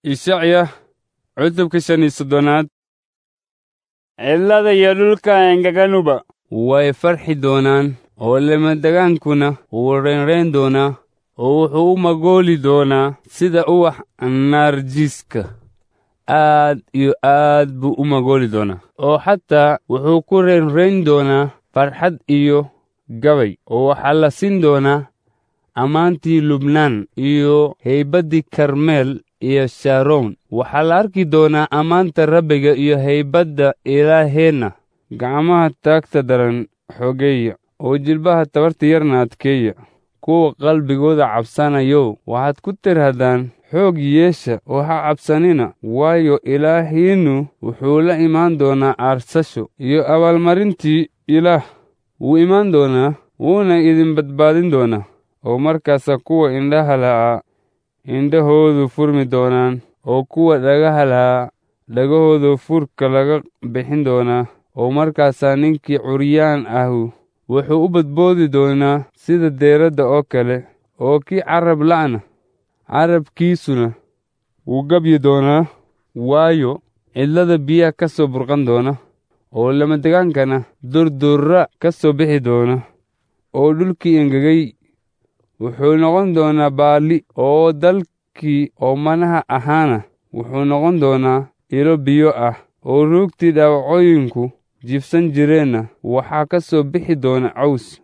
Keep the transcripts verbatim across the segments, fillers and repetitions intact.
Ishacya cutubka shan iyo soddonaad. Cillada iyo dhulka engaganuba way farxi doonaan, oo lama-degaankuna wuu reynreyn doonaa, oo wuxuu u magooli doonaa sida ubax narjiska. Aad iyo aad buu u magooli doonaa, oo xataa wuxuu ku reynreyn doonaa farxad iyo gabay, oo waxaa la siin doonaa ammaantii Lubnaan iyo haybaddii Karmeel iyo Sharoon. Waxaa la arki doonaa ammaanta Rabbiga iyo haybadda Ilaaheenna. Gacmaha taagta daran xogeeya, oo jilbaha tabarta yarna adkeeya. Kuwa qalbigooda cabsanayow, waxaad ku tirahdaan xoog yeesha oo ha cabsanina, waayo Ilaahiinnu wuxuu la imaan doonaa aarsasho iyo abaalmarintii Ilaah. Wuu imaan doonaa, wuuna idin badbaadin doonaa. Oo markaasaa kuwa indhaha la'aa indhahoodu furmi doonaan, oo kuwa dhagaha la'aa dhagahooda furka laga bixin doonaa. Oo markaasaa ninkii curyaan ahu wuxuu u badboodi doonaa sida deeradda oo kale, oo kii carab la'na carabkiisuna wuu gabyi doonaa, waayo cidlada biyaha ka soo burqan doona, oo lama-degaankana durdurra ka soo bixi doona. Oo dhulkii engegay wuxuu noqon doonaa baalli, oo dalkii oomanaha ahaana wuxuu noqon doonaa ilo biyo ah. Oo ruugtii dhaawacooyinku jiifsan jireenna waxaa ka soo bixi doona caws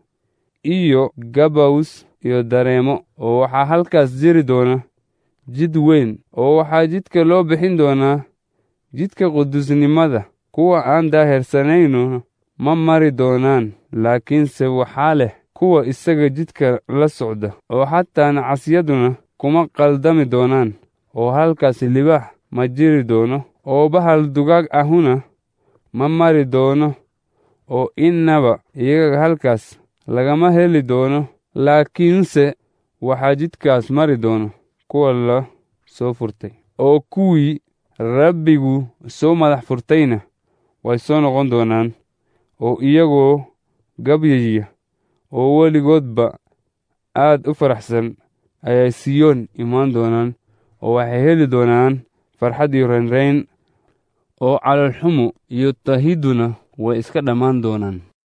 iyo gabaws iyo dareemo. Oo waxaa halkaas jiri doona jid weyn, oo waxaa jidka loo bixin doonaa jidka quduusnimada. Kuwa aan daahirsanaynu ma mari doonaan, laakiinse waxaa leh kuwa isaga jidka la socda. Oo xataa nacasyaduna kuma qaldami doonaan. Oo halkaas libaax ma jiri doono, oo bahal dugaag ahuna ma mari doono, oo innaba iyaga halkaas lagama heli doono. Laakiinse waxaa jidkaas mari doono kuwa la soo furtay, oo kuwii Rabbigu soo madax furtayna way soo noqon doonaan, oo iyagoo gabyaya oo weligoodba aad u faraxsan ayay Siyoon imaan doonaan. Oo waxay heli doonaan farxad iyo reynreyn, oo caloolxumo iyo tahiduna way iska dhammaan doonaan.